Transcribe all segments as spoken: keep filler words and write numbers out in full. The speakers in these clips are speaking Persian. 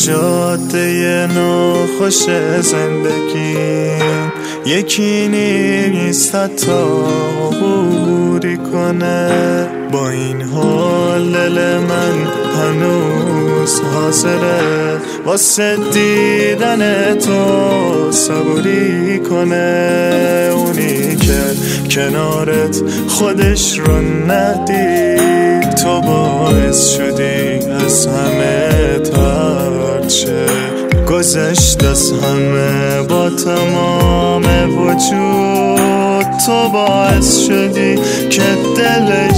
جاده ناخوش زندگی یکی نیست تا عبوری کنه. با این حال دل من هنوز حاضره واسه دیدن تو صبوری کنه. اونی که کنارت خودش رو ندید، تو باعث شدی از همه ترچه گذشت از همه با تمام وجود. تو باعث شدی که دلش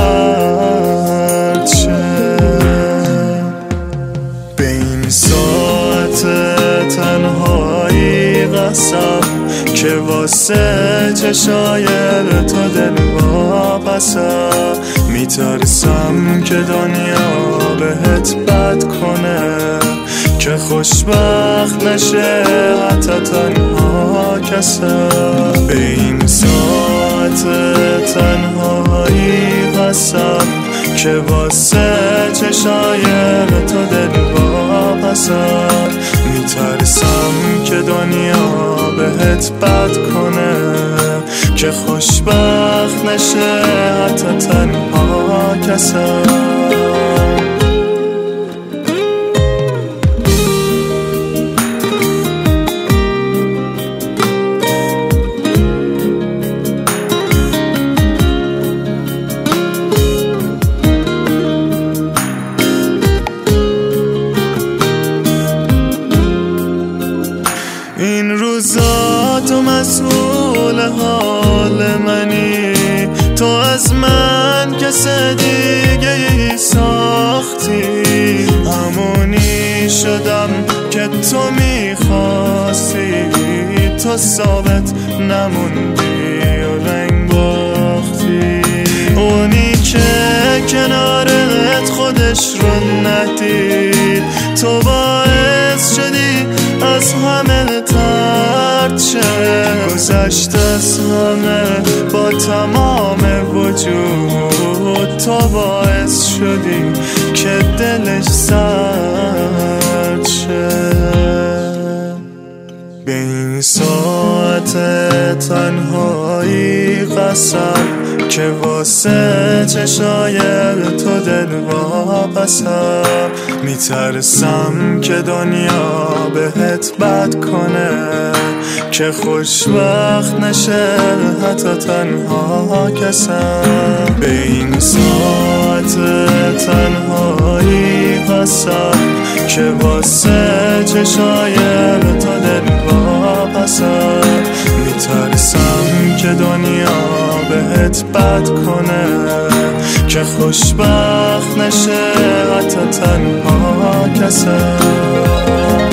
سرد شه. به این ساعت تنهایی قسم که واسه چشای تو دل واپسم. میترسم که دنیا بهت بد کنه، که خوشبخت نشه حتی تنها کسم. به این ساعت تنهایی قسم که واسه چشای تو دل واپسم. میترسم که دنیا بهت بد کنه، که خوشبخت نشه حتی تنها کسم. این روزا تو مسئول حال منی، تو از من کس دیگه ای ساختی. همونی شدم که تو میخواستی، تو ثابت نموندی و رنگ باختی. اونی که کنارت خودش رو ندید، تو باعث شدی از همه ترد شه. گذشت از همه با تمام وجود، تو باعث شدی که دلش سرد شه. به این ساعت تنهایی قسم که واسه چشای تو دل واپسم. میترسم که دنیا بهت بد کنه، که خوشبخت نشه حتی تنها کسم. به این ساعت تنهایی قسم که واسه چشای تو دل واپسم. میترسم که دنیا بهت بد کنه، که خوشبخت نشه حتی تنها کسم.